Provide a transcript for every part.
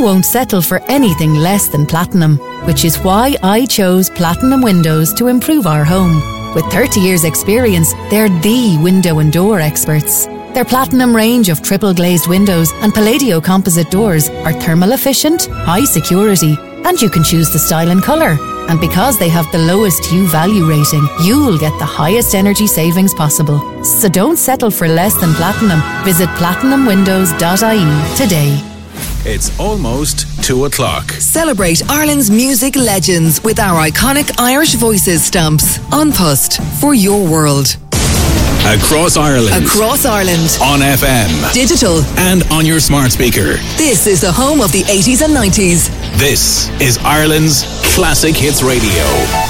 won't settle for anything less than platinum, which is why I chose Platinum Windows to improve our home. With 30 years' experience, they're the window and door experts. Their Platinum range of triple glazed windows and Palladio composite doors are thermal efficient, high security, and you can choose the style and colour. And because they have the lowest U-value rating, you'll get the highest energy savings possible. So don't settle for less than platinum. Visit platinumwindows.ie today. It's almost 2 o'clock. Celebrate Ireland's music legends with our iconic Irish Voices stamps. An Post for your world. Across Ireland. Across Ireland. On FM. Digital. And on your smart speaker. This is the home of the 80s and 90s. This is Ireland's Classic Hits Radio.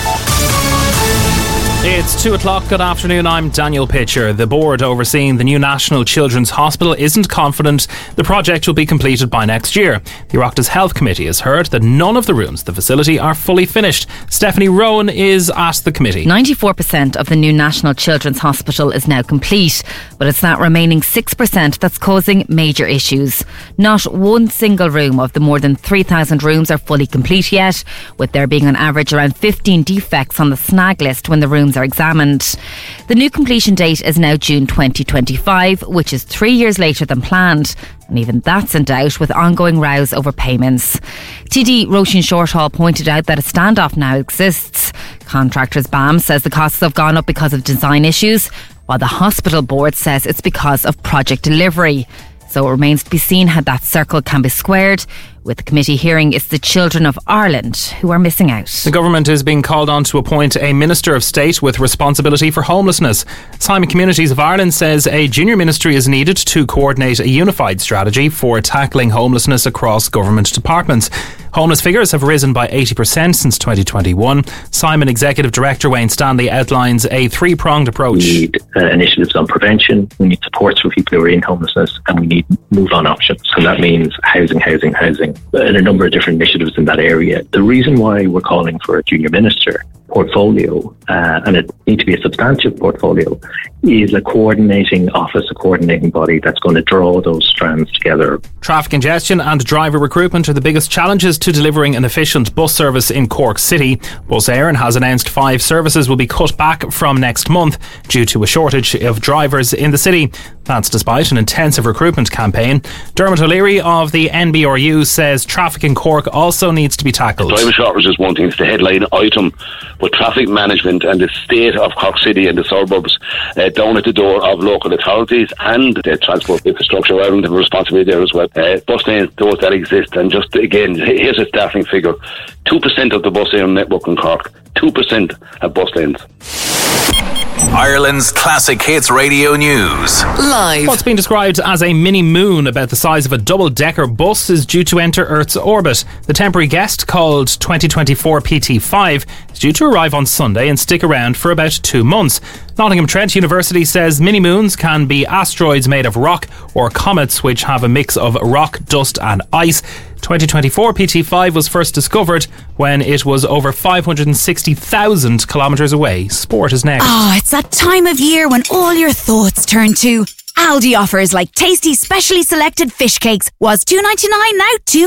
It's 2 o'clock. Good afternoon. I'm Daniel Pitcher. The board overseeing the new National Children's Hospital isn't confident the project will be completed by next year. The Oireachtas Health Committee has heard that none of the rooms at the facility are fully finished. Stephanie Rowan is at the committee. 94% of the new National Children's Hospital is now complete, but it's that remaining 6% that's causing major issues. Not one single room of the more than 3,000 rooms are fully complete yet, with there being on average around 15 defects on the snag list when the rooms are examined. The new completion date is now June 2025, which is 3 years later than planned, and even that's in doubt with ongoing rows over payments. TD Roisin Shortall pointed out that a standoff now exists. Contractors BAM says the costs have gone up because of design issues, while the hospital board says it's because of project delivery. So it remains to be seen how that circle can be squared. With the committee hearing, it's the children of Ireland who are missing out. The government is being called on to appoint a Minister of State with responsibility for homelessness. Simon Communities of Ireland says a junior ministry is needed to coordinate a unified strategy for tackling homelessness across government departments. Homeless figures have risen by 80% since 2021. Simon Executive Director Wayne Stanley outlines a three-pronged approach. We need initiatives on prevention, we need supports for people who are in homelessness, and we need move-on options. So that means housing, and a number of different initiatives in that area. The reason why we're calling for a junior minister portfolio, and it needs to be a substantive portfolio, is a coordinating office, a coordinating body that's going to draw those strands together. Traffic congestion and driver recruitment are the biggest challenges to delivering an efficient bus service in Cork City. Bus Éireann has announced 5 services will be cut back from next month due to a shortage of drivers in the city. That's despite an intensive recruitment campaign. Dermot O'Leary of the NBRU says traffic in Cork also needs to be tackled. Driver shortage is one thing, it's the headline item, but traffic management and the state of Cork City and the suburbs down at the door of local authorities and the Transport Infrastructure Ireland have a responsibility there as well. Bus lanes, those that exist, and just again, here's a staffing figure. 2% of the bus lane network in Cork, 2% have bus lanes. Ireland's Classic Hits Radio News. Live. What's been described as a mini moon about the size of a double-decker bus is due to enter Earth's orbit. The temporary guest, called 2024 PT5, is due to arrive on Sunday and stick around for about 2 months. Nottingham Trent University says mini-moons can be asteroids made of rock or comets which have a mix of rock, dust and ice. 2024 PT5 was first discovered when it was over 560,000 kilometres away. Sport is next. It's that time of year when all your thoughts turn to Aldi offers like tasty specially selected fish cakes was $2.99 now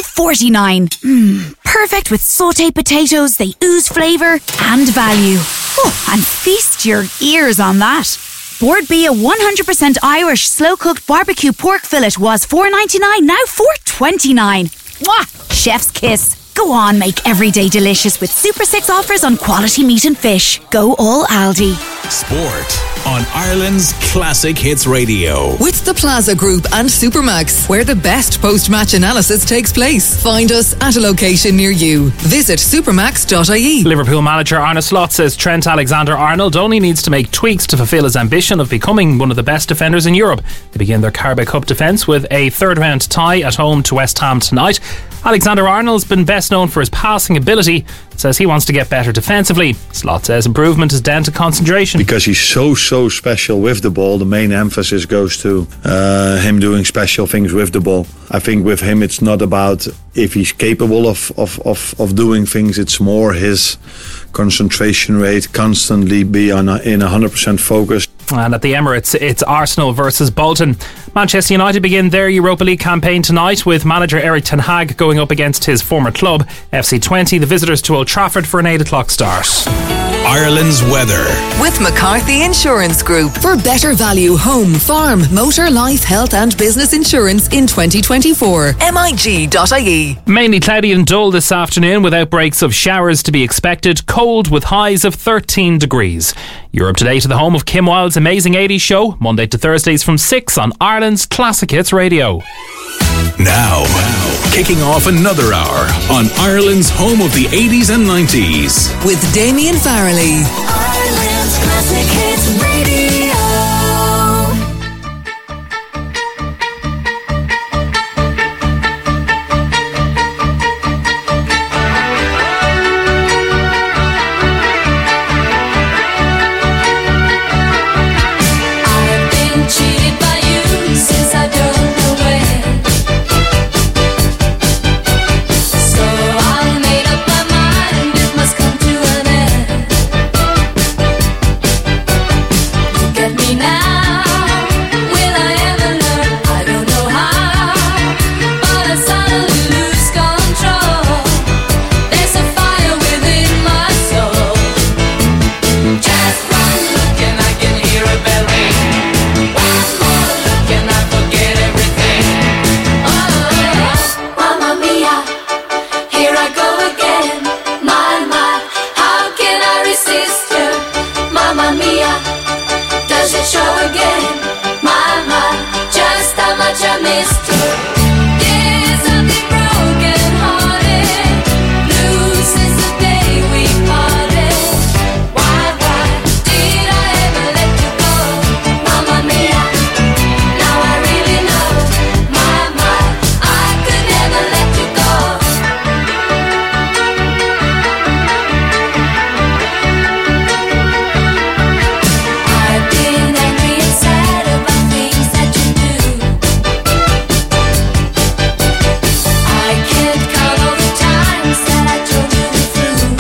$2.49. Perfect with sauté potatoes, they ooze flavour and value. Oh, and feast your ears on that. Board B, a 100% Irish slow-cooked barbecue pork fillet was $4.99 now $4.29. Mwah! Chef's kiss. Go on, make every day delicious with Super 6 offers on quality meat and fish. Go all Aldi. Sport on Ireland's Classic Hits Radio. With the Plaza Group and Supermax, where the best post-match analysis takes place. Find us at a location near you. Visit supermax.ie. Liverpool manager Arne Slot says Trent Alexander-Arnold only needs to make tweaks to fulfil his ambition of becoming one of the best defenders in Europe. They begin their Carabao Cup defence with a third-round tie at home to West Ham tonight. Alexander-Arnold's been best known for his passing ability, says he wants to get better defensively. Slot says improvement is down to concentration. Because he's so special with the ball, the main emphasis goes to him doing special things with the ball. I think with him it's not about if he's capable of doing things, it's more his concentration rate, constantly be in 100% focus. And at the Emirates, it's Arsenal versus Bolton. Manchester United begin their Europa League campaign tonight with manager Erik ten Hag going up against his former club, FC Twente, the visitors to Old Trafford for an 8 o'clock start. Ireland's weather. With McCarthy Insurance Group for better value home, farm, motor, life, health and business insurance in 2024. MIG.ie. Mainly cloudy and dull this afternoon with outbreaks of showers to be expected. Cold with highs of 13 degrees. You're up to date to the home of Kim Wilde's Amazing 80s show, Monday to Thursdays from 6 on Ireland's Classic Hits Radio. Now, kicking off another hour on Ireland's home of the 80s and 90s. With Damien Farrelly. Ireland's Classic Hits Radio. I've been cheated by you since I don't know when. So I made up my mind it must come to an end. Look at me now, will I ever learn? I don't know how, but I suddenly lose control. There's a fire within my soul. Just one look and I can hear a bell ring. One more look and I forget everything. Oh, Mamma Mia, here I go again. My, how can I resist you? Mamma Mia, does it show again? My, just how much I missed you. Yes, I've been broken hearted, blue since the day we parted. Why did I ever let you go? Mamma Mia, now I really know. My, I could never let you go. I've been angry and sad about things that you do. I can't count all the times that I told you the truth.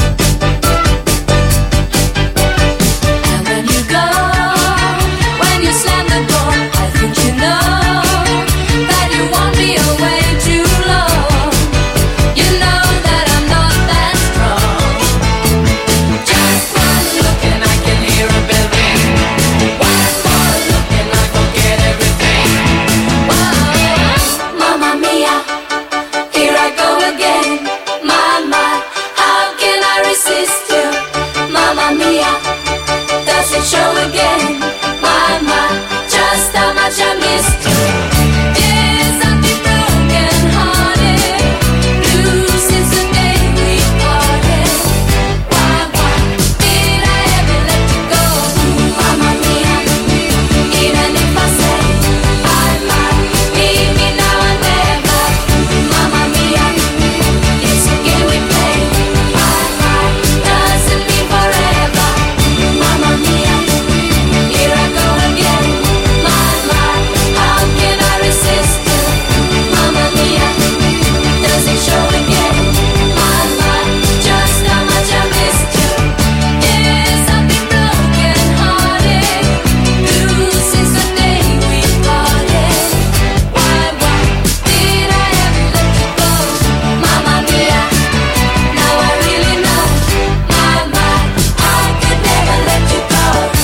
And when you go, when you slam the door, I think you know that you won't be away too long. You know that I'm not that strong. Just one look and I can hear a bell ring. One more look and I forget everything. Whoa, Mamma Mia, here I go again. My, how can I resist you? Mamma Mia, does it show again? My, just how much I missed you. Yes, I've been broken hearted, blue since the day we parted. Why did I ever let you go? Mamma Mia, even if I say bye, leave me now and never. Mamma Mia, it's a game we play. Bye, doesn't mean forever. Mamma Mia, here I go again. My, how can I resist you? Mamma Mia, does it show again? My, just how much I missed you. Yes, I've been broken hearted, blue since the day we parted. Why did I ever let you go? Mamma Mia, now I really know. My, I could never let you go.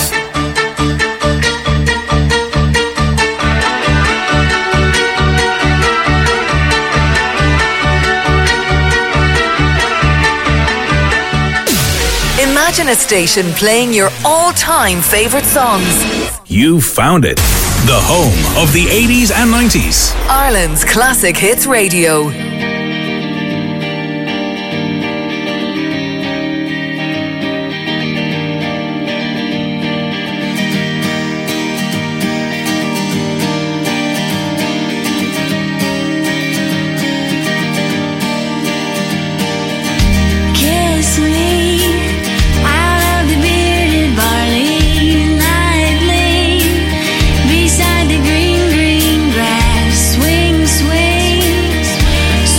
Imagine a station playing your all-time favourite songs. You found it. The home of the 80s and 90s. Ireland's Classic Hits Radio. Kiss me out of the bearded barley lightly, beside the green grass. Swing, swing,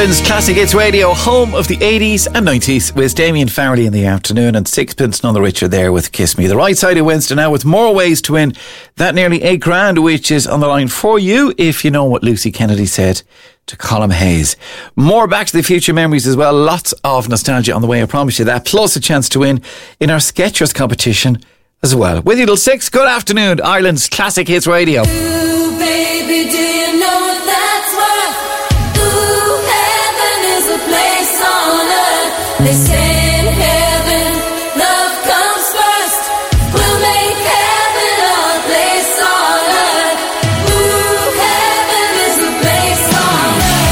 Ireland's Classic Hits Radio, home of the 80s and 90s, with Damien Farrelly in the afternoon and Sixpence None the Richer there with Kiss Me. The right side of Wednesday now with more ways to win that nearly $8,000, which is on the line for you if you know what Lucy Kennedy said to Colm Hayes. More Back to the Future memories as well. Lots of nostalgia on the way, I promise you that. Plus a chance to win in our Skechers competition as well. With you till 6. Good afternoon, Ireland's Classic Hits Radio. Ooh, baby, do you know what that's worth? Ooh, heaven is a place on earth. They say in heaven, love comes first. We'll make heaven a place on earth. Ooh, heaven is a place on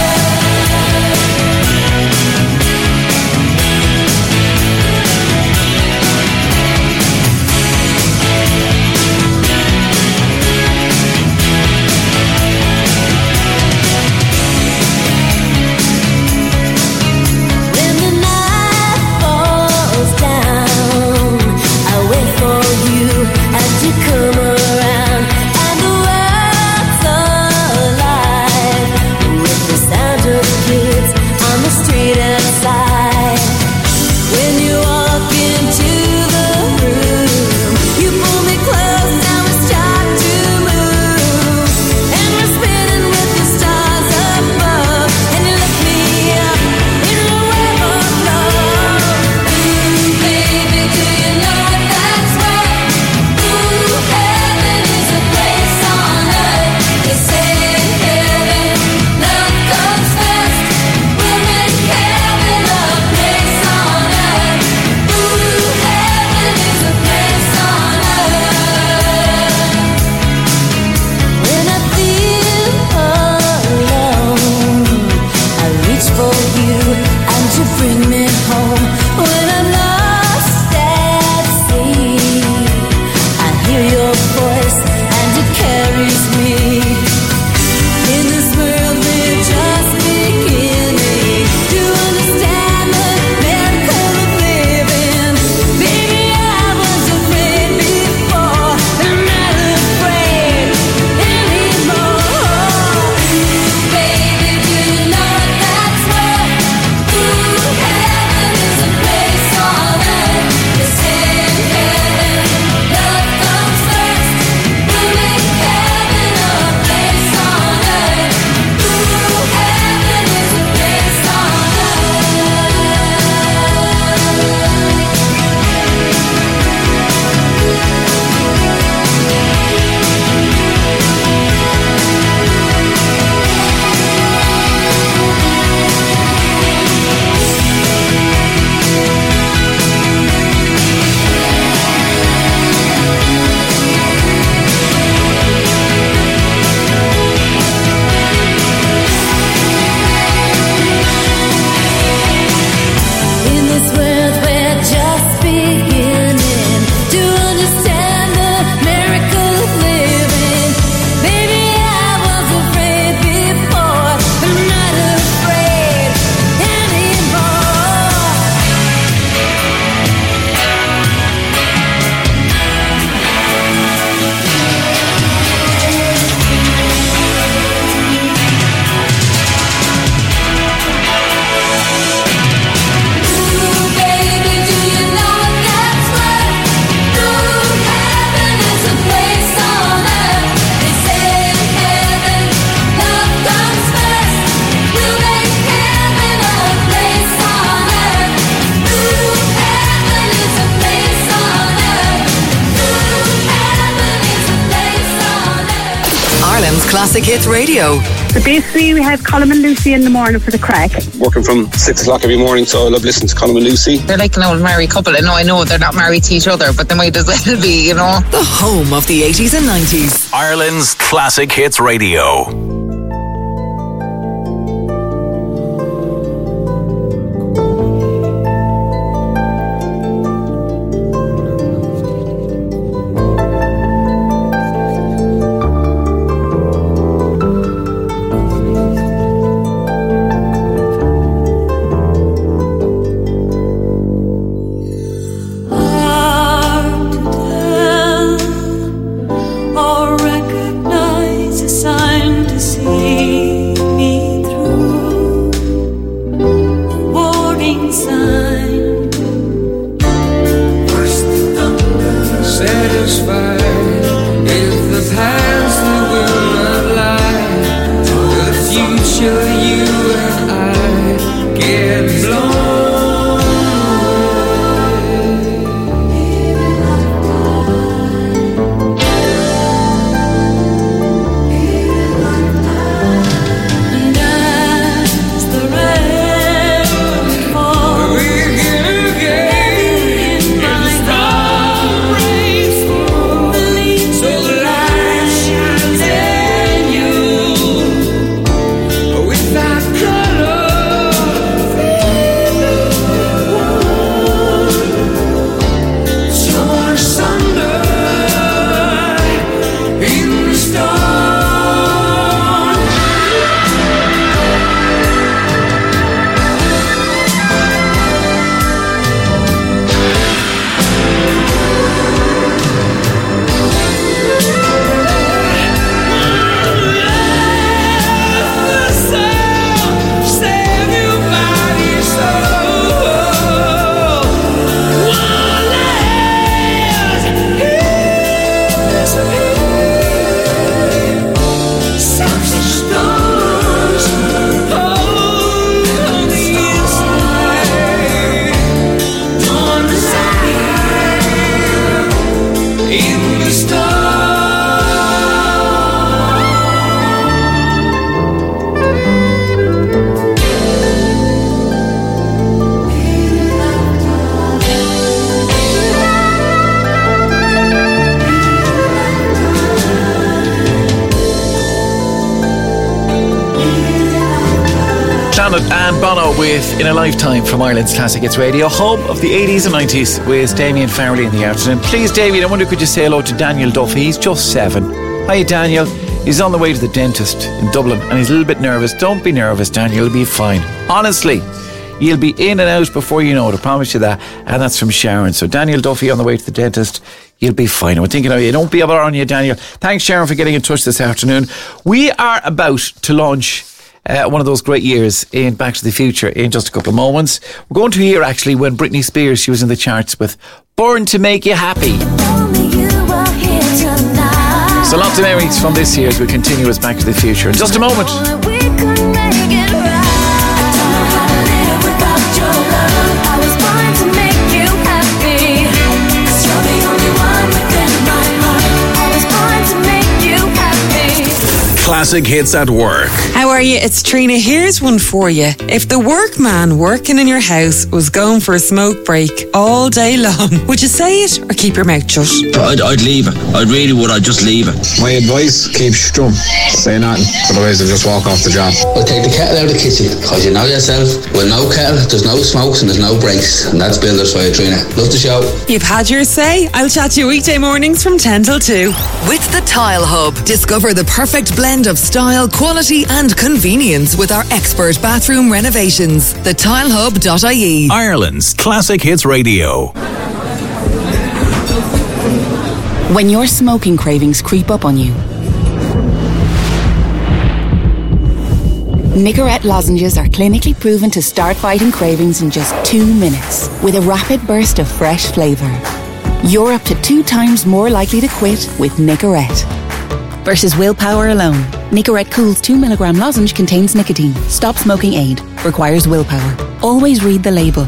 When the night falls down, I wait for you as you come around, and the world's alive with the sound of kids on the street outside. When you walk into the room, you pull me close and we start to move, and we're spinning with the stars above, and you lift me up in a wave of love. Ooh, baby, do you know what that's worth? Ooh, heaven is a place on earth. They say in heaven, love comes first. We'll make heaven a place on earth. Ooh, heaven is a place on earth. When I feel alone, I reach for you and you bring me home. When I'm lost at sea, I hear your voice and it carries me. In this world we're just beginning to understand the miracle of living. Baby, I was afraid before, I'm not afraid anymore. Baby, do you know what that's worth? Ooh, heaven is a place on earth. They say in heaven, love comes first. We'll make heaven a place on earth. Ooh, heaven is a place on In this world we're just beginning to understand the miracle of living. Baby, I was afraid before, but I'm not afraid anymore. Ooh, baby, do you know what that's worth? Ooh, heaven is a place on earth. They say in heaven, love comes first. We'll make heaven a place on earth. Ooh, heaven is a place on earth. Ooh, heaven is a place on earth. Ireland's Classic Hits Radio. So basically we have Colm and Lucy in the morning for the crack. Working from 6 o'clock every morning, so I love listening to Colm and Lucy. They're like an old married couple. I know they're not married to each other, but they might as well be, you know. The home of the 80s and 90s. Ireland's Classic Hits Radio. Hard to tell or recognize a sign to let's fight. If the past will not lie, the future you and I get blown. And Bono with In a Lifetime from Ireland's Classic Hits Radio, home of the 80s and 90s, with Damien Farrelly in the afternoon. Please, Damien, I wonder could you say hello to Daniel Duffy? He's just 7. Hi, Daniel. He's on the way to the dentist in Dublin and he's a little bit nervous. Don't be nervous, Daniel. You'll be fine. Honestly, you'll be in and out before you know it. I promise you that. And that's from Sharon. So Daniel Duffy on the way to the dentist. You'll be fine. We're thinking of you. Don't be a bother on you, Daniel. Thanks, Sharon, for getting in touch this afternoon. We are about to launch one of those great years in Back to the Future in just a couple of moments. We're going to hear actually when Britney Spears, she was in the charts with Born to Make You Happy. So lots of memories from this year as we continue with Back to the Future in just a moment. Classic Hits at Work. How are you? It's Trina. Here's one for you. If the workman working in your house was going for a smoke break all day long, would you say it or keep your mouth shut? I'd leave it. I really would. I'd just leave it. My advice, keep stum. Say nothing. Otherwise I'll just walk off the job. I'll take the kettle out of the kitchen, because you know yourself, with no kettle, there's no smokes and there's no breaks. And that's Builders for you, Trina. Love the show. You've had your say. I'll chat to you weekday mornings from 10 till 2. With the Tile Hub, discover the perfect blend of style, quality and convenience with our expert bathroom renovations. thetilehub.ie. Ireland's Classic Hits Radio. When your smoking cravings creep up on you, Nicorette lozenges are clinically proven to start fighting cravings in just 2 minutes with a rapid burst of fresh flavour. You're up to 2 times more likely to quit with Nicorette. Versus willpower alone. Nicorette Cools 2 mg lozenge contains nicotine. Stop smoking aid. Requires willpower. Always read the label.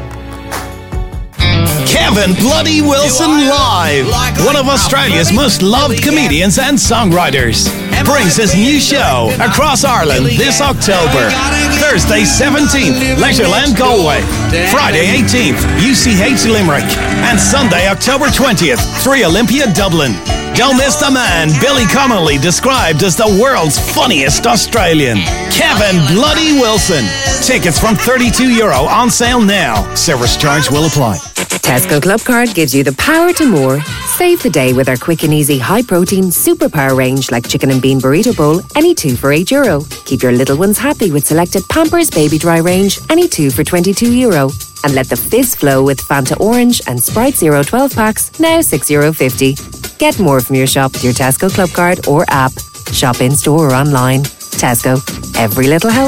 Kevin Bloody Wilson Live, one of Australia's most loved comedians and songwriters, brings his new show across Ireland this October. Thursday 17th, Leisureland Galway. Friday 18th, UCH Limerick. And Sunday, October 20th, 3 Olympia Dublin. Don't miss the man Billy Connolly described as the world's funniest Australian, Kevin Bloody Wilson. Tickets from €32 on sale now. Service charge will apply. Tesco Club Card gives you the power to more. Save the day with our quick and easy high protein superpower range like chicken and bean burrito bowl, any 2 for €8. Keep your little ones happy with selected Pampers Baby Dry range, any 2 for €22. And let the fizz flow with Fanta Orange and Sprite Zero 12 packs, now €6.50. Get more from your shop with your Tesco Club Card or app. Shop in store or online. Tesco. Every little helps.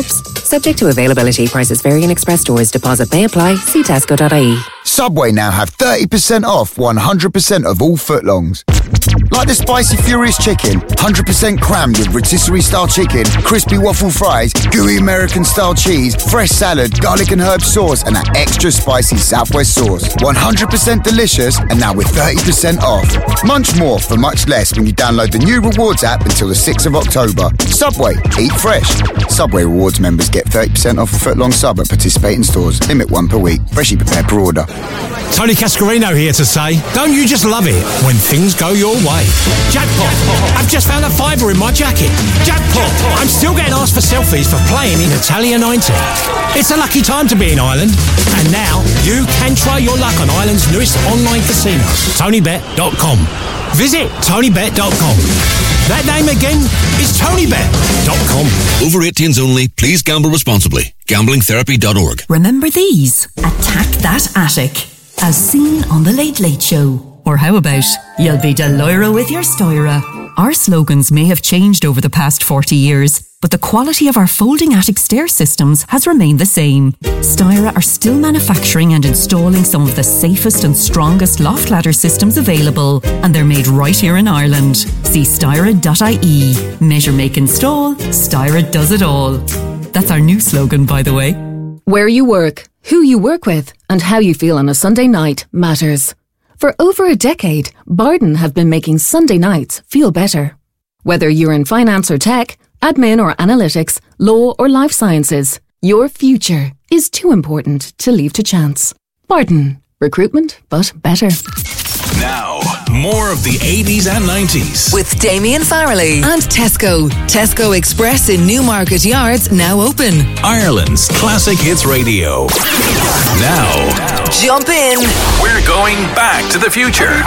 Subject to availability, prices vary in express stores. Deposit may apply. See tesco.ie. Subway now have 30% off 100% of all footlongs. Like the spicy Furious Chicken, 100% crammed with rotisserie style chicken, crispy waffle fries, gooey American style cheese, fresh salad, garlic and herb sauce, and that extra spicy Southwest sauce. 100% delicious, and now with 30% off. Munch more for much less when you download the new Rewards app until the 6th of October. Subway, eat fresh. Subway Rewards members get 30% off a footlong sub at participating stores. Limit 1 per week. Freshly prepared per order. Tony Cascarino here to say, don't you just love it when things go your way? Jackpot! I've just found a fiver in my jacket. Jackpot! I'm still getting asked for selfies for playing in Italia 90. It's a lucky time to be in Ireland. And now, you can try your luck on Ireland's newest online casino, TonyBet.com. Visit TonyBet.com. That name again is TonyBet.com. Over 18s only. Please gamble responsibly. GamblingTherapy.org. Remember these? Attack That Attic, as seen on The Late Late Show. Or how about, you'll be Deloira with your Stoira. Our slogans may have changed over the past 40 years, but the quality of our folding attic stair systems has remained the same. Stoira are still manufacturing and installing some of the safest and strongest loft ladder systems available, and they're made right here in Ireland. See Stoira.ie. Measure, make, install. Stoira does it all. That's our new slogan, by the way. Where you work, who you work with, and how you feel on a Sunday night matters. For over a decade, Barden have been making Sunday nights feel better. Whether you're in finance or tech, admin or analytics, law or life sciences, your future is too important to leave to chance. Barden. Recruitment, but better. Now, more of the 80s and 90s. With Damien Farrelly and Tesco. Tesco Express in Newmarket Yards now open. Ireland's Classic Hits Radio. Now, jump in. We're going back to the future.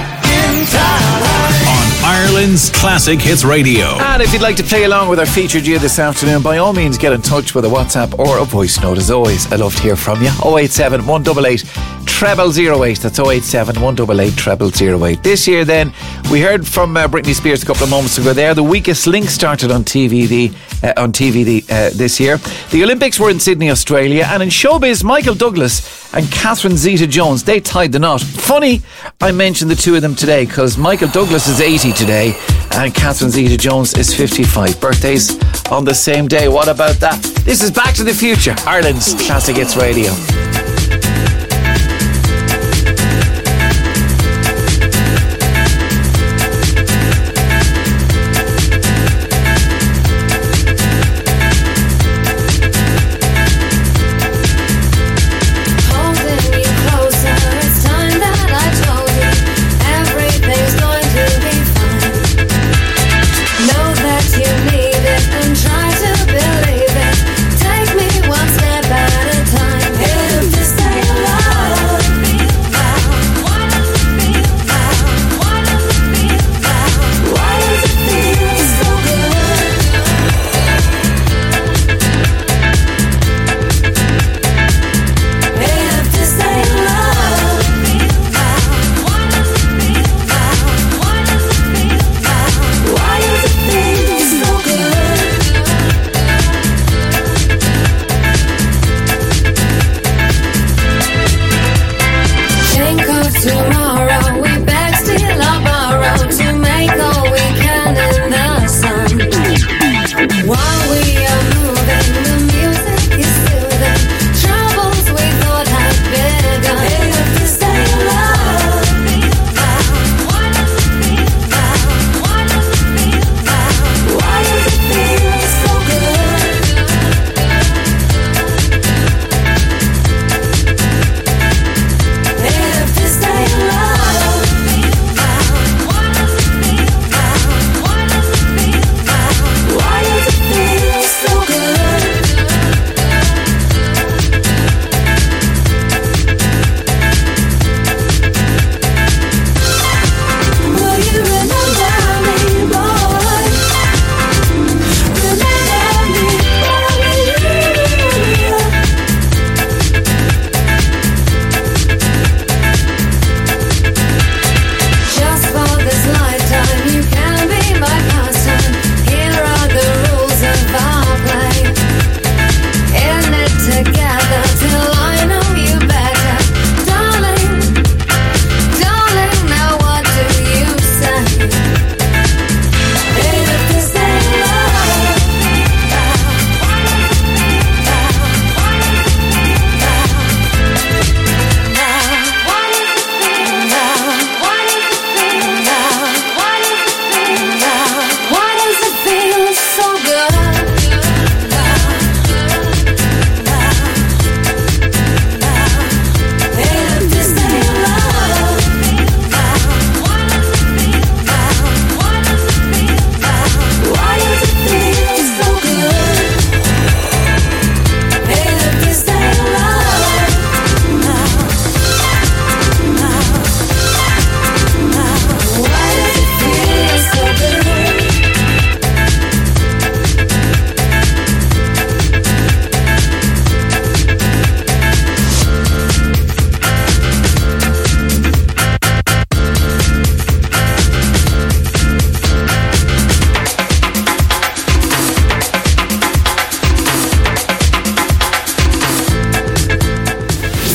On Ireland's Classic Hits Radio. And if you'd like to play along with our featured you this afternoon, by all means get in touch with a WhatsApp or a voice note. As always, I'd love to hear from you. 087 188 0008. That's 087 188 0008. This year then, we heard from Britney Spears a couple of moments ago there. The Weakest Link started on TV this year. The Olympics were in Sydney, Australia, and in showbiz, Michael Douglas and Catherine Zeta-Jones, they tied the knot. Funny, I mentioned the two of them today because Michael Douglas is 80 today and Catherine Zeta-Jones is 55. Birthdays on the same day. What about that? This is Back to the Future, Ireland's Classic Hits Radio. Try to believe it. Take me one step at a time.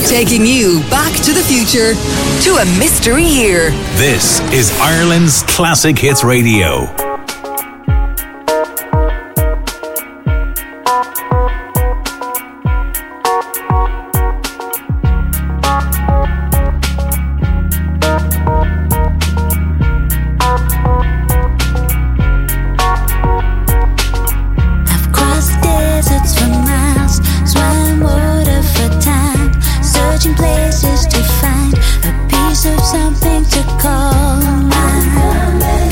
Taking you back to the future to a mystery year. This is Ireland's Classic Hits Radio. Something to call mine.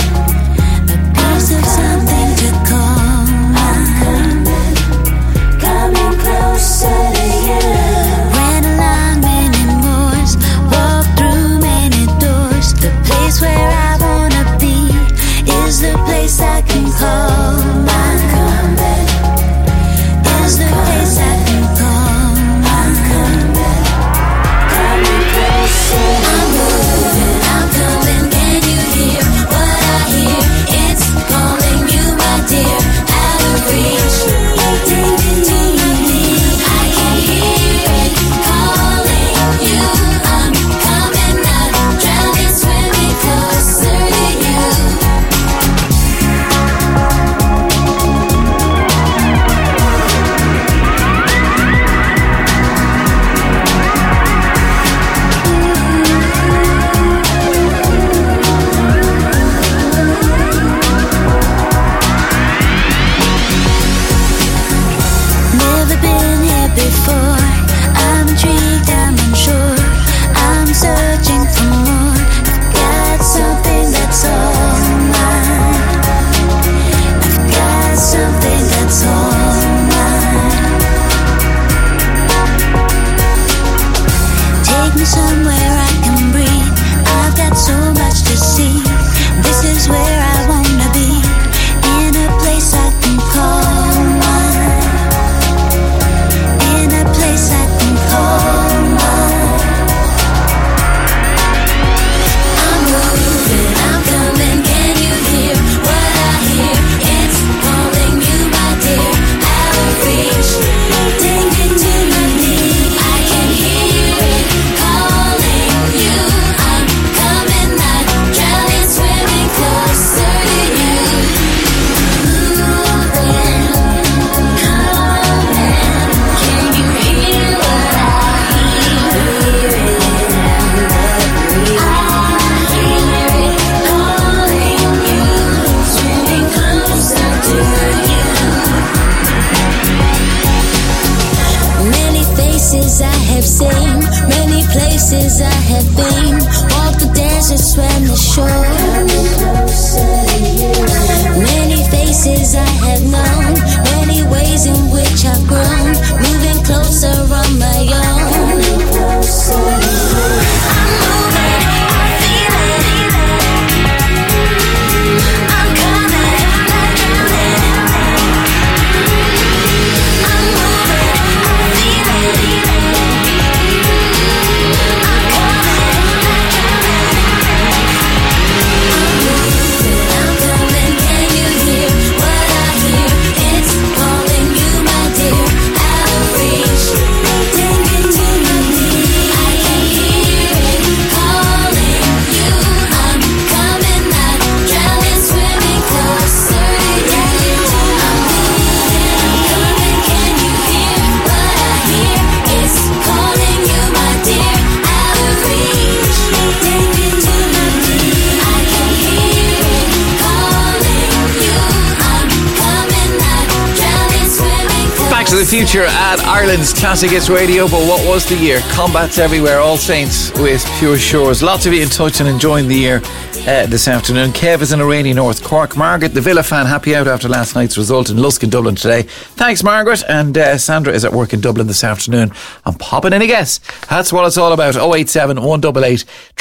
The Future at Ireland's Classic Hits Radio. But what was the year? Combats everywhere, All Saints with Pure Shores. Lots of you in touch and enjoying the year this afternoon. Kev is in a rainy North Cork. Margaret, the Villa fan, happy out after last night's result in Lusk in Dublin today. Thanks, Margaret. And Sandra is at work in Dublin this afternoon. I'm popping in a guess. That's what it's all about. 087 188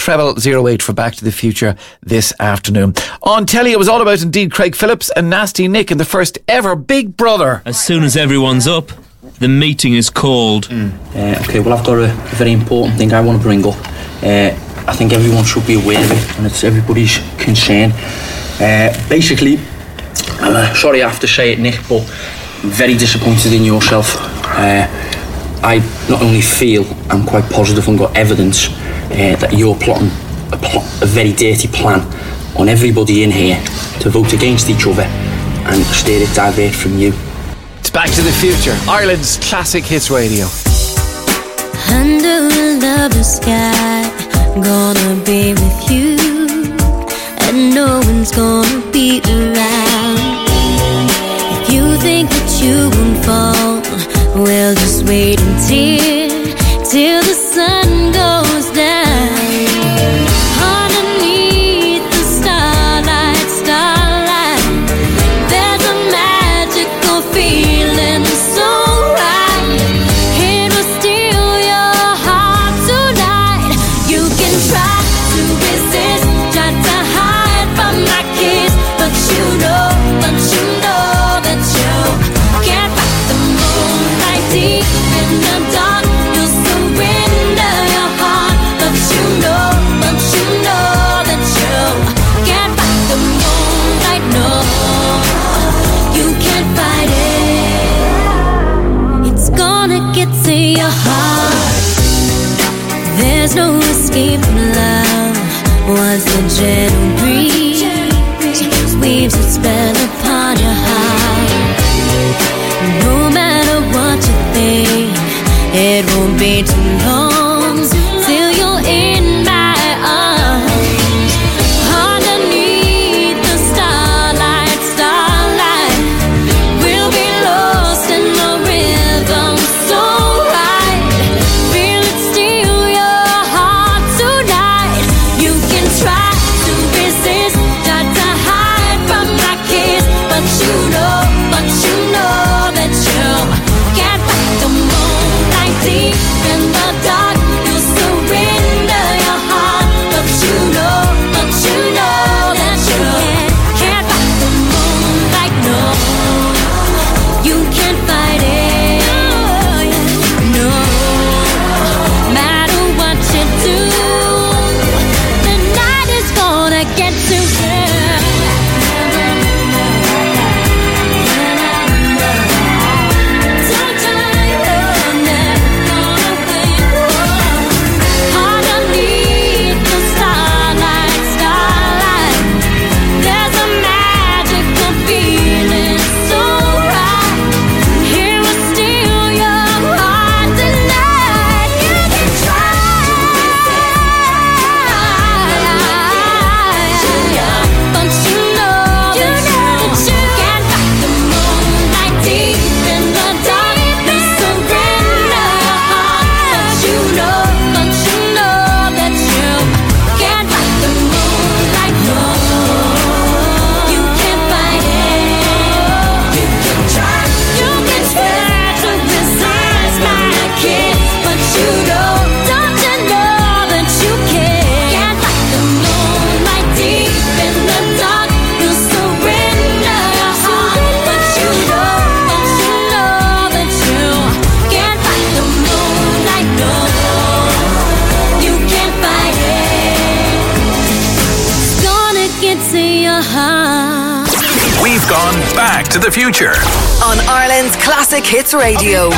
0008 for Back to the Future this afternoon. On telly, it was all about indeed Craig Phillips and Nasty Nick in the first ever Big Brother. As soon as everyone's up, the meeting is called. Okay, well, I've got a very important thing I want to bring up. I think everyone should be aware of it, and it's everybody's concern. Basically, I'm sorry I have to say it, Nick, but I'm very disappointed in yourself. I I not only feel, I'm quite positive and got evidence that you're plotting a very dirty plan on everybody in here to vote against each other and steer it divert from you. It's Back to the Future, Ireland's classic hits radio. Under a lovely sky, gonna be with you, and no one's gonna be around. If you think that you won't fall, well, just wait till the sun goes down. Underneath the starlight, there's a magical feeling so right. It will steal your heart tonight. You can try to resist, try to hide from my kiss, but you know that you can't fight the moonlight deep in the dark. You'll surrender your heart, but you know that you can't fight the moonlight. No, you can't fight it. It's gonna get to your heart. There's no escape from love. Once the gentle breeze weaves its spell upon your heart. No matter what you think, it won't be too long till you're in my arms. Underneath the starlight, we'll be lost in the rhythm so right. Feel it steal your heart tonight. You can try to resist, try to hide from my kiss, but you know that you can't fight the moonlight deep in the dark. You'll surrender your heart, but you know that you can't fight the moonlight. No, you can't fight it. No, matter what you do, the night is gonna get to you. Underneath the starlight, there's a magical feeling so right. It will steal your heart tonight. You can try, but you know that you can't fight the moonlight deep in the dark. You surrender your heart, but you know that you can't fight the moonlight. No, you can't fight it. You can try to resist my kiss, but you don't you know that you can't fight the moonlight deep in the dark. You surrender your heart, but you know that you can't fight the moonlight. No, you can't fight it. It's gonna get to your heart. We've gone back to the future. On Ireland's Classic Hits Radio.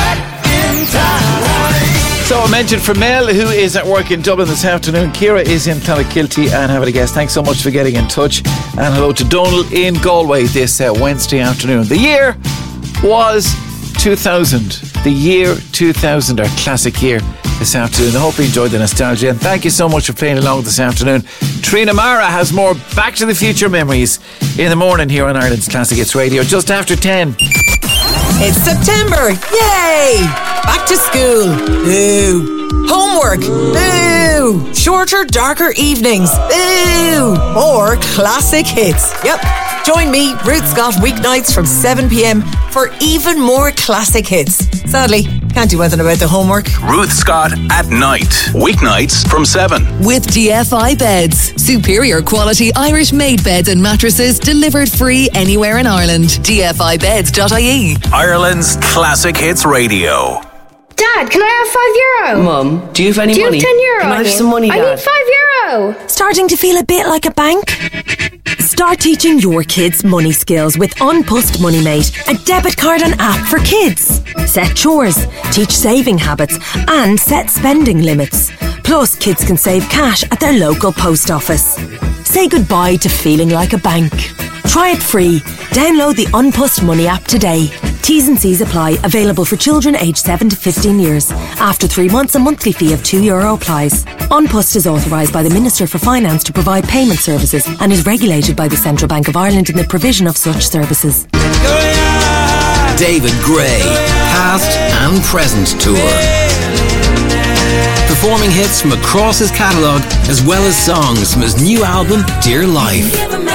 So I mentioned for Mel, who is at work in Dublin this afternoon. Ciara is in Clonakilty and having a guest. Thanks so much for getting in touch. And hello to Donal in Galway this Wednesday afternoon. The year was 2000. The year 2000, our classic year this afternoon. I hope you enjoyed the nostalgia. And thank you so much for playing along this afternoon. Trina Mara has more Back to the Future memories in the morning here on Ireland's Classic Hits Radio, just after 10. It's September. Yay! Back to school. Boo. Homework. Boo. Shorter, darker evenings. Boo. More classic hits. Yep. Join me, Ruth Scott, weeknights from 7 p.m. for even more classic hits. Sadly, can't do anything about the homework. Ruth Scott at night. Weeknights from 7. With DFI Beds. Superior quality Irish made beds and mattresses delivered free anywhere in Ireland. DFIBeds.ie. Ireland's Classic Hits Radio. Dad, can I have €5? Mum, do you have any money? Do you have €10? Can I have some money, Dad? I need €5. Starting to feel a bit like a bank? Start teaching your kids money skills with Unpost MoneyMate, a debit card and app for kids. Set chores, teach saving habits, and set spending limits. Plus, kids can save cash at their local post office. Say goodbye to feeling like a bank. Try it free. Download the Unpost Money app today. T's and C's apply. Available for children aged 7 to 15 years. After 3 months, a monthly fee of €2 applies. Unpost is authorised by the Minister for Finance to provide payment services and is regulated by the Central Bank of Ireland in the provision of such services. David Gray, Past and Present Tour. Performing hits from across his catalogue as well as songs from his new album, Dear Life.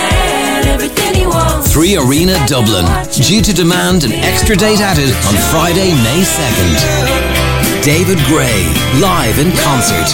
3 Arena Dublin, due to demand, an extra date added on Friday, May 2nd. David Gray, live in concert.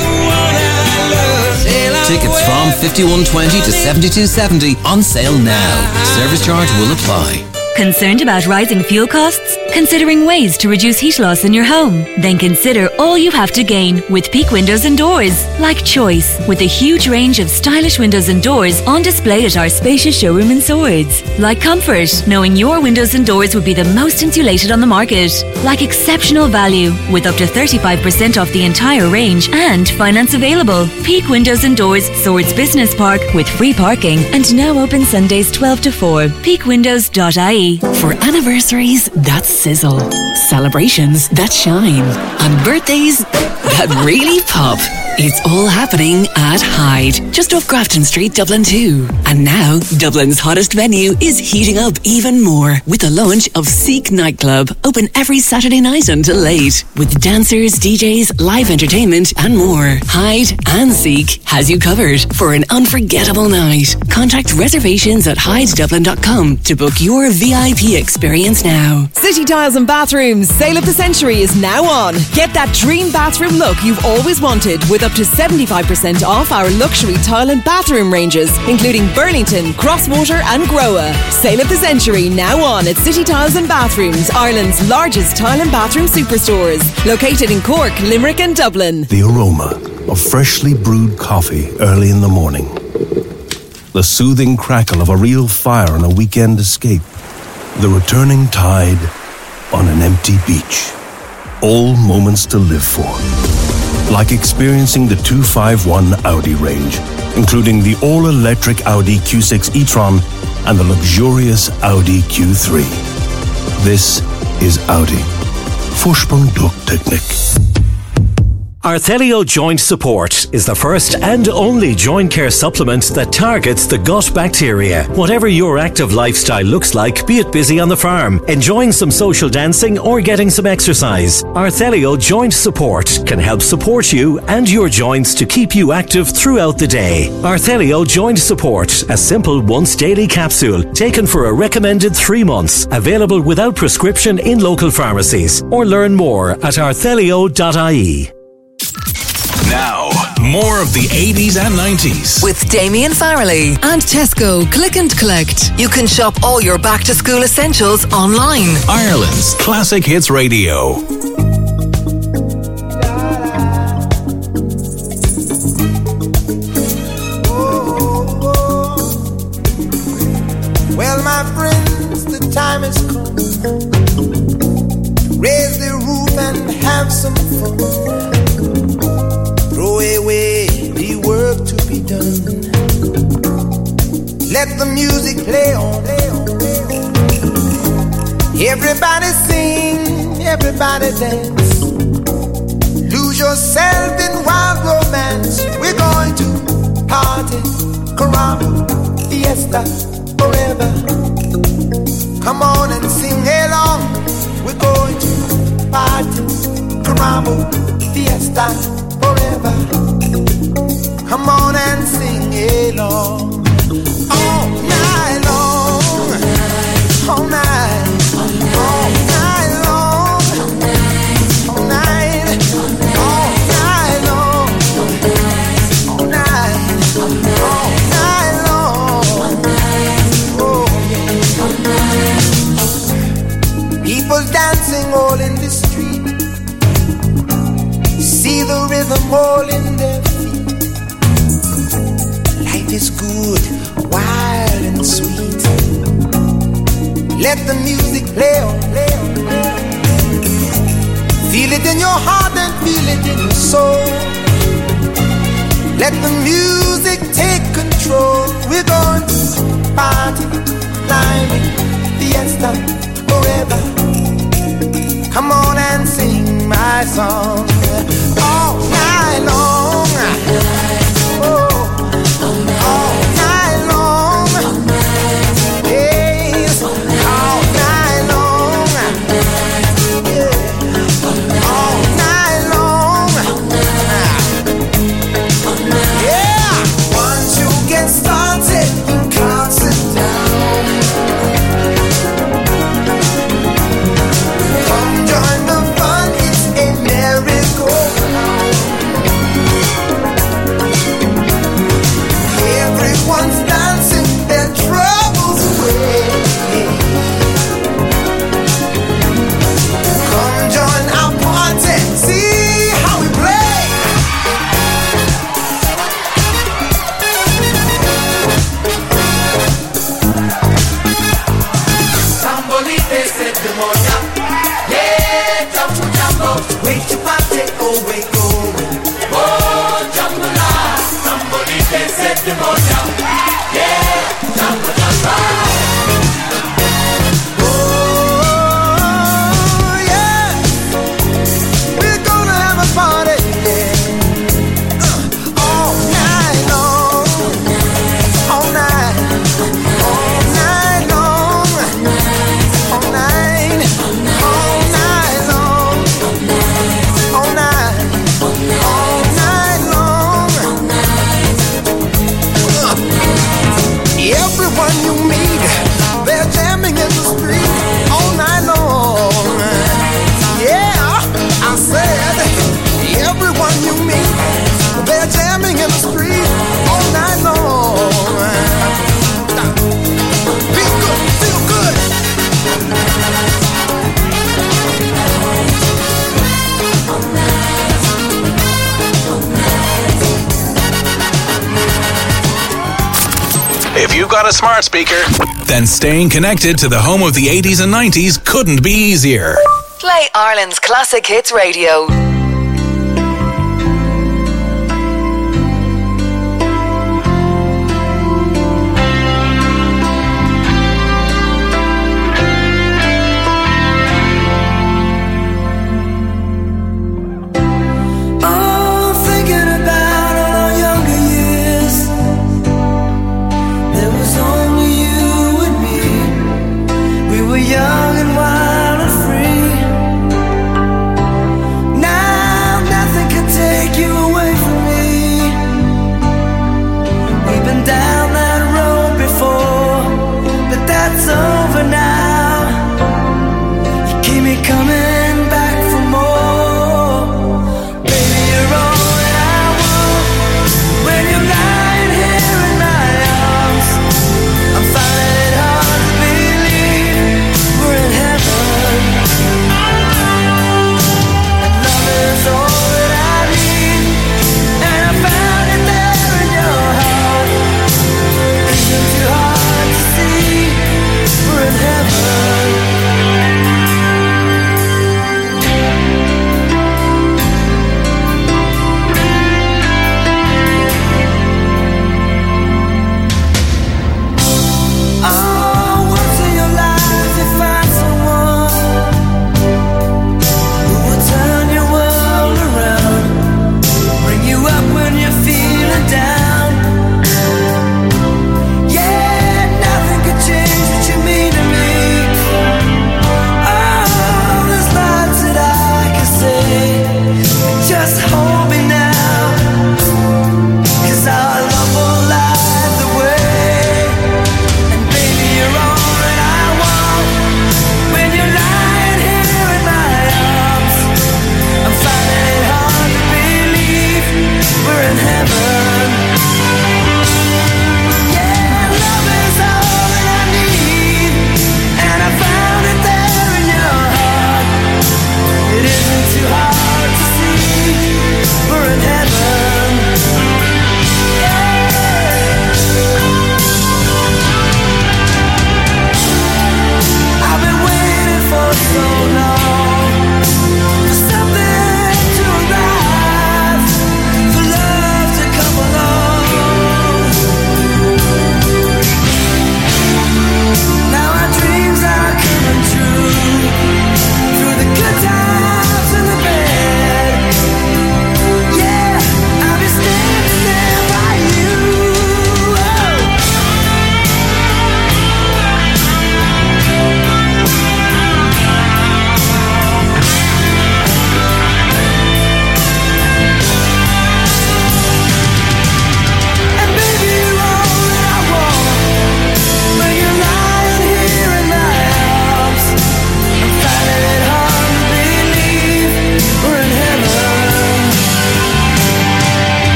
Tickets from $51.20 to $72.70 on sale now. Service charge will apply. Concerned about rising fuel costs? Considering ways to reduce heat loss in your home? Then consider all you have to gain with Peak Windows and Doors. Like Choice, with a huge range of stylish windows and doors on display at our spacious showroom in Swords. Like Comfort, knowing your windows and doors would be the most insulated on the market. Like exceptional value, with up to 35% off the entire range and finance available. Peak Windows and Doors, Swords Business Park, with free parking and now open Sundays 12 to 4. peakwindows.ie. For anniversaries that sizzle, celebrations that shine, and birthdays that really pop. It's all happening at Hyde, just off Grafton Street, Dublin 2. And now, Dublin's hottest venue is heating up even more with the launch of Seek Nightclub, open every Saturday night until late, with dancers, DJs, live entertainment and more. Hyde and Seek has you covered for an unforgettable night. Contact reservations at hydedublin.com to book your VIP experience now. City Tiles and Bathrooms, Sale of the Century is now on. Get that dream bathroom look you've always wanted with up to 75% off our luxury tile and bathroom ranges, including Burlington, Crosswater and Groa. Sale of the Century now on at City Tiles and Bathrooms, Ireland's largest tile and bathroom superstores, located in Cork, Limerick and Dublin. The aroma of freshly brewed coffee early in the morning. The soothing crackle of a real fire on a weekend escape. The returning tide on an empty beach. All moments to live for. Like experiencing the 251 Audi range, including the all-electric Audi Q6 e-tron and the luxurious Audi Q3. This is Audi. Vorsprung durch Technik. Arthelio Joint Support is the first and only joint care supplement that targets the gut bacteria. Whatever your active lifestyle looks like, be it busy on the farm, enjoying some social dancing or getting some exercise, Arthelio Joint Support can help support you and your joints to keep you active throughout the day. Arthelio Joint Support, a simple once daily capsule taken for a recommended 3 months, available without prescription in local pharmacies, or learn more at arthelio.ie. Now, more of the 80s and 90s. With Damien Farrelly and Tesco Click and Collect. You can shop all your back to school essentials online. Ireland's Classic Hits Radio. Well, my friends, the time has come. Raise the roof and have some fun. Throw away the work to be done. Let the music play on. Everybody sing, everybody dance. Lose yourself in wild romance. We're going to party, caramba, fiesta, forever. Come on and sing along. We're going to party, caramba, fiesta, forever. Come on and sing along. All night long. All night. All night long. All night. All night long. All night. All night long. Oh, yeah. People dancing all in the street. See the rhythm all in their feet. Life is good, wild Let the music play on, play on, play on. Feel it in your heart and feel it in your soul. Let the music take control. We're going to party, climbing, fiesta, forever. Come on and sing my song all night long. Oh, all night long. Yes, all night long. Yeah, all night long. Yeah, once you get started, you can't sit down. Come join the fun, it's a merry-go-round. Everyone's dancing their troubles away. Come join our party, see how we play. Tambolite se demonia, yeah, jambo jambo, wait your party, oh wait, oh wait. Oh, jambo la, tambolite se demonia, yeah, jambo jambo. Oh, yeah, we're gonna have a party, yeah. All night long, all night, all night long, all night, all night long, all night, all night long. Everyone you meet, they're jamming in the street all night long. Yeah, I said, everyone you meet, they're jamming in the street all night long. Feel good, feel good. If you've got a smart speaker, then staying connected to the home of the 80s and 90s couldn't be easier. Play Ireland's Classic Hits Radio. I'm thinking about all our younger years. There was only you and me. We were young and wild and free. Now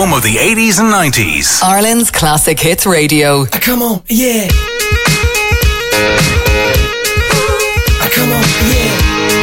home of the 80s and 90s. Ireland's Classic Hits Radio. Come on, yeah. Come on, yeah.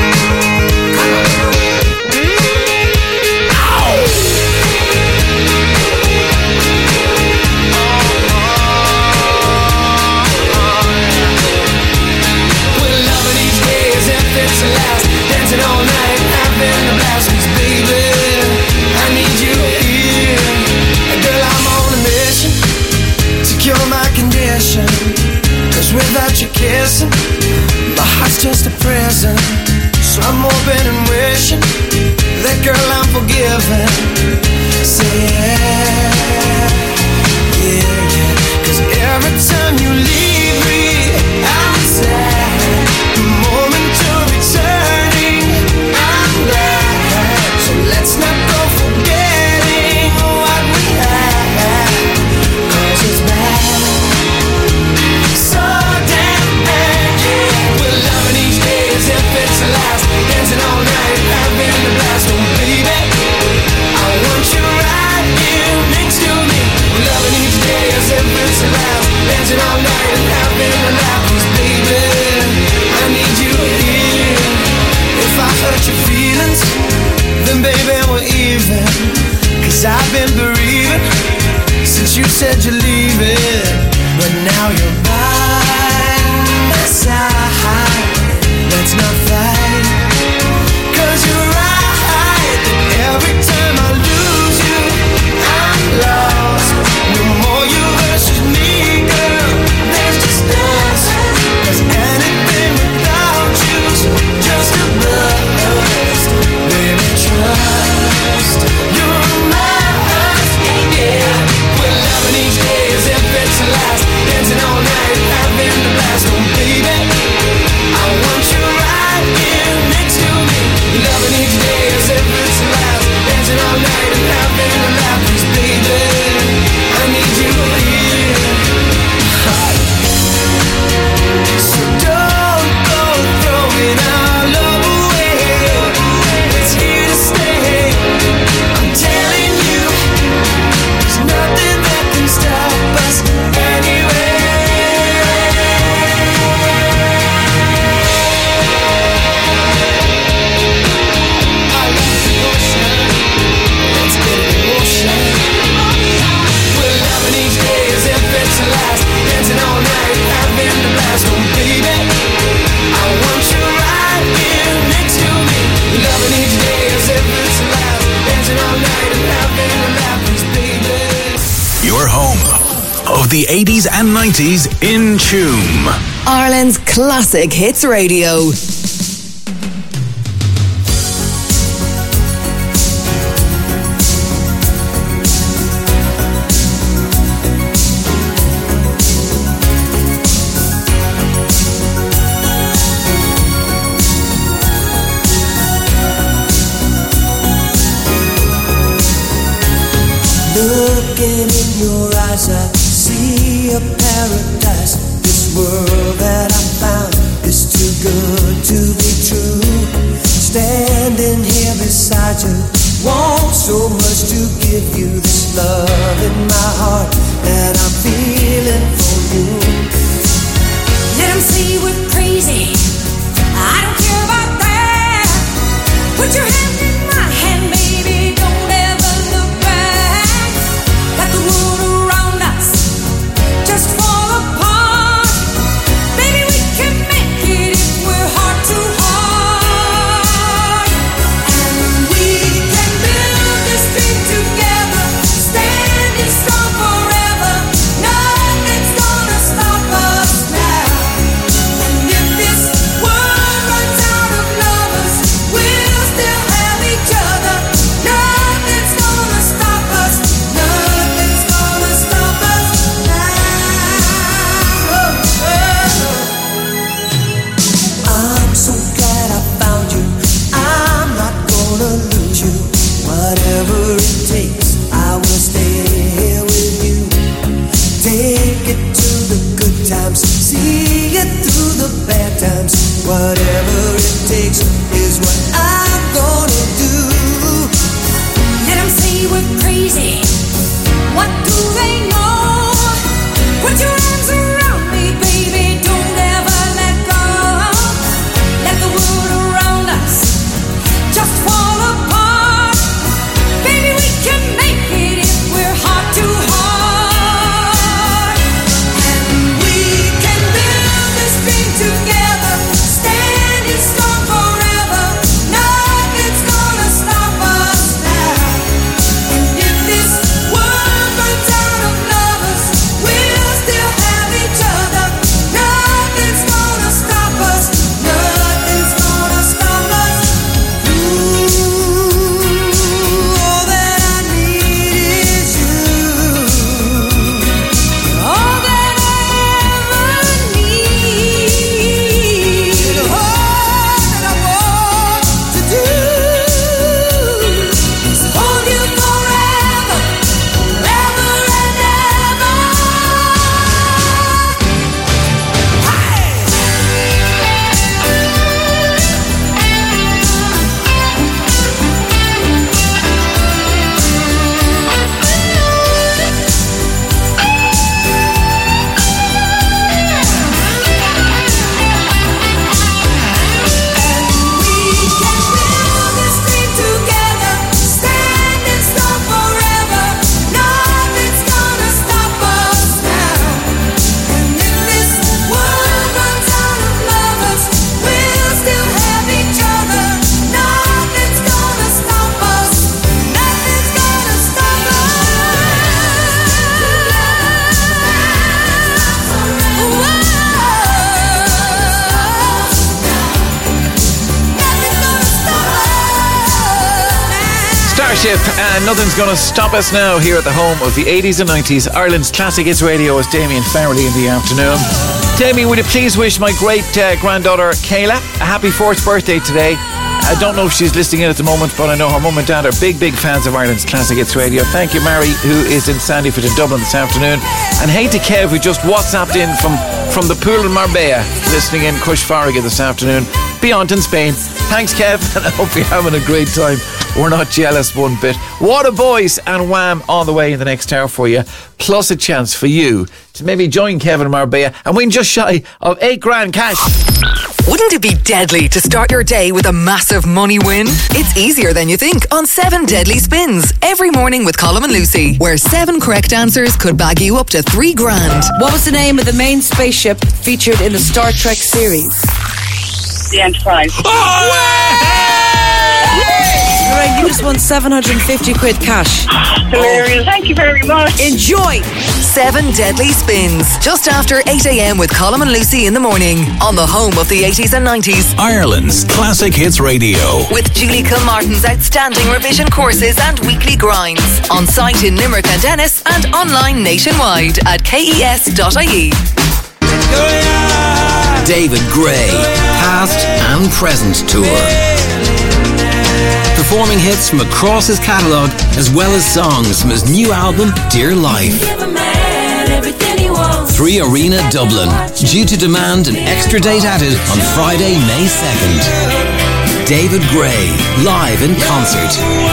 It's the last, dancing all night, having a blast. 'Cause baby, I need you here. Girl, I'm on a mission to cure my condition. 'Cause without you kissing, my heart's just a prison. So I'm hoping and wishing that, girl, I'm forgiven. Say yeah, yeah, yeah. 'Cause every time you leave me, I'm sad. The moment you're returning, I'm glad. So let's not go forgetting what we had. 'Cause it's bad, so damn bad, yeah. We're loving each day as if it's the last, dancing all night, having a blast. Oh baby, I want you right here next to me. We're loving each day as if it's the last, dancing all night and having a laugh. 'Cause baby, I need you here. If I hurt your feelings, then baby we're even. 'Cause I've been bereaving since you said you're leaving. But now you're by my side. Let's not fight. 'Cause you're right, that every time I lose you, I'm lost. No more you versus me, girl, there's just us. 'Cause anything without you's just a bust. Baby, trust, you're mine, yeah. We're loving each day as if it's the last, dancing all night, having the blast. Oh baby, I want you right here next to me. We're loving each day as if it's the last, dancing all night and having a laugh. 'Cause baby, I need you here. So don't go throwing our love away. It's here to stay. I'm telling you, there's nothing that can stop us anyway. I love the ocean. Let's get in motion. We're loving each day as if it's the last, dancing all night, having the blast. Oh baby, I want you right here next to me. We're loving each day as if it's the last, dancing all night and having a laugh. 'Cause baby, Your home of the 80s and 90s in Tuam. Ireland's Classic Hits Radio. looking in your eyes, I see a paradise. This world that I found is too good to be true. Standing here beside you, want so much to give you this love in my heart that I'm feeling for you. Let them say we're crazy, I don't care about that. Put your hand in my hand, baby, don't ever look back. Let the world around us just fall apart. Baby, we can make it if we're heart to heart. And we can build this Starship, and nothing's going to stop us now here at the home of the 80s and 90s. Ireland's Classic Hits Radio is Damien Farrelly in the afternoon. Damien, would you please wish my great granddaughter Kayla a happy 4th birthday today? I don't know if she's listening in at the moment, but I know her mum and dad are big fans of Ireland's Classic Hits Radio. Thank you, Mary, who is in Sandyford in Dublin this afternoon. And hey to Kev, who just WhatsApped in from the pool in Marbella, listening in Cush Farraga this afternoon, beyond in Spain. Thanks, Kev, and I hope you're having a great time. We're not jealous one bit. What a Boys and Wham on the way in the next hour for you, plus a chance for you to maybe join Kevin in Marbella and win just shy of $8,000 cash. Wouldn't it be deadly to start your day with a massive money win? It's easier than you think on 7 Deadly Spins every morning with Colm and Lucy, where 7 correct answers could bag you up to $3,000. What was the name of the main spaceship featured in the Star Trek series? The Enterprise. Lorraine, you just won 750 quid cash. Hilarious. Thank you very much. Enjoy. 7 Deadly Spins, just after 8 a.m. with Colm and Lucy in the morning, on the home of the 80s and 90s. Ireland's Classic Hits Radio. With Julie Kilmartin's outstanding revision courses and weekly grinds. On site in Limerick and Ennis and online nationwide at kes.ie. David Gray, past and present tour. Performing hits from across his catalogue, as well as songs from his new album, Dear Life. 3 Arena Dublin, due to demand an extra date added on Friday, May 2nd. David Gray, live in concert.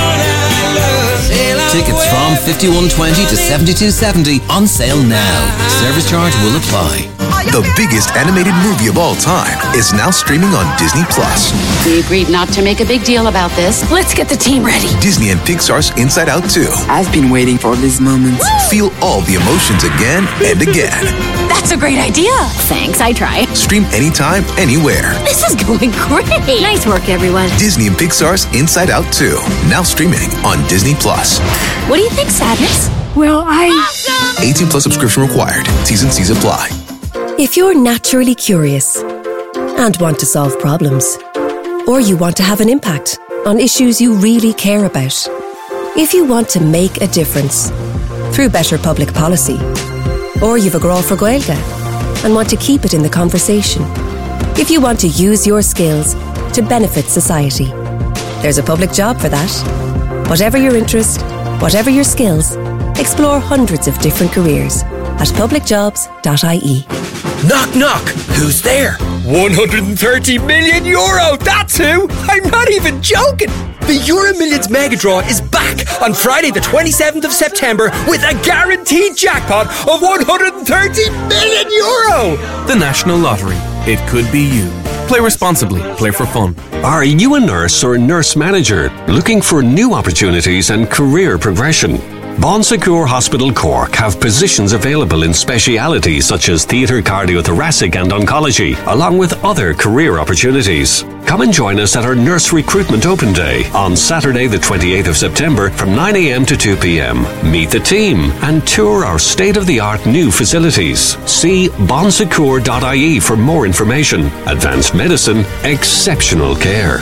Tickets from $51.20 to $72.70 on sale now. Service charge will apply. The biggest animated movie of all time is now streaming on Disney+. We agreed not to make a big deal about this. Let's get the team ready. Disney and Pixar's Inside Out 2. I've been waiting for this moment. Feel all the emotions again and again. That's a great idea. Thanks, I try. Stream anytime, anywhere. This is going great. Nice work, everyone. Disney and Pixar's Inside Out 2. Now streaming on Disney+. What do you think, Sadness? Well, 18 plus subscription required. T's and C's apply. If you're naturally curious and want to solve problems, or you want to have an impact on issues you really care about, if you want to make a difference through better public policy, or you've a grá for Gaeilge and want to keep it in the conversation, if you want to use your skills to benefit society, there's a public job for that. Whatever your interest, whatever your skills, explore hundreds of different careers at publicjobs.ie. Knock, knock. Who's there? 130 million euro. That's who. I'm not even joking. The Euro Millions Mega Draw is back on Friday the 27th of September with a guaranteed jackpot of 130 million euro. The National Lottery. It could be you. Play responsibly. Play for fun. Are you a nurse or nurse manager looking for new opportunities and career progression? Bon Secours Hospital Cork have positions available in specialities such as theatre, cardiothoracic and oncology, along with other career opportunities. Come and join us at our Nurse Recruitment Open Day on Saturday the 28th of September from 9 a.m. to 2 p.m. Meet the team and tour our state-of-the-art new facilities. See bonsecours.ie for more information. Advanced medicine, exceptional care.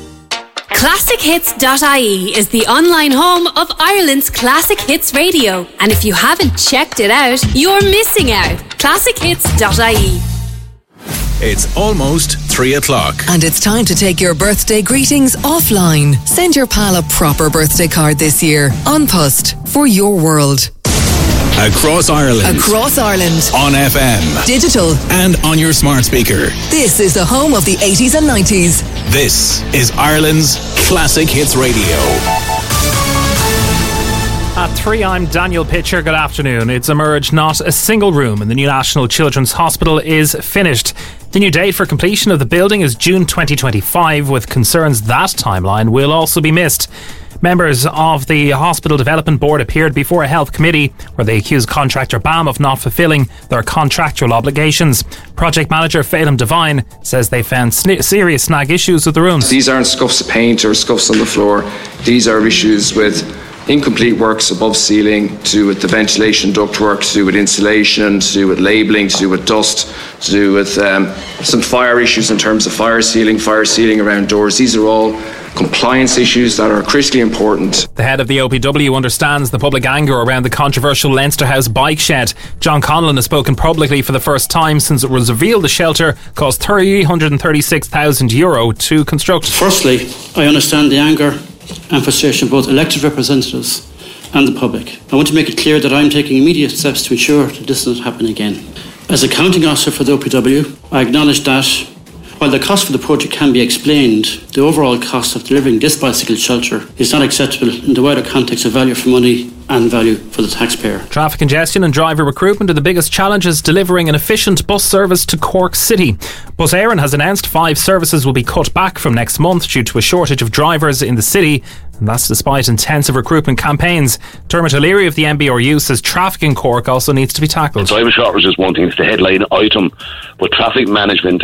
ClassicHits.ie is the online home of Ireland's Classic Hits Radio. And if you haven't checked it out, you're missing out. ClassicHits.ie. It's almost 3 o'clock. And it's time to take your birthday greetings offline. Send your pal a proper birthday card this year. An Post for your world. Across Ireland. Across Ireland. On FM. Digital. And on your smart speaker. This is the home of the 80s and 90s. This is Ireland's Classic Hits Radio. At 3, I'm Daniel Pitcher. Good afternoon. It's emerged not a single room in the new National Children's Hospital is finished. The new date for completion of the building is June 2025, with concerns that timeline will also be missed. Members of the Hospital Development Board appeared before a health committee where they accused contractor BAM of not fulfilling their contractual obligations. Project manager Phelim Devine says they found serious snag issues with the rooms. These aren't scuffs of paint or scuffs on the floor. These are issues with incomplete works above ceiling to do with the ventilation ductwork, to do with insulation, to do with labelling, to do with dust, to do with some fire issues in terms of fire sealing around doors. These are all compliance issues that are critically important. The head of the OPW understands the public anger around the controversial Leinster House bike shed. John Conlon has spoken publicly for the first time since it was revealed the shelter cost €336,000 to construct. Firstly, I understand the anger and frustration of both elected representatives and the public. I want to make it clear that I am taking immediate steps to ensure that this does not happen again. As accounting officer for the OPW, I acknowledge that while the cost for the project can be explained, the overall cost of delivering this bicycle shelter is not acceptable in the wider context of value for money and value for the taxpayer. Traffic congestion and driver recruitment are the biggest challenges delivering an efficient bus service to Cork City. Bus Éireann has announced 5 services will be cut back from next month due to a shortage of drivers in the city, and that's despite intensive recruitment campaigns. Dermot O'Leary of the MBRU says traffic in Cork also needs to be tackled. Driver shortage is one thing, it's the headline item, but traffic management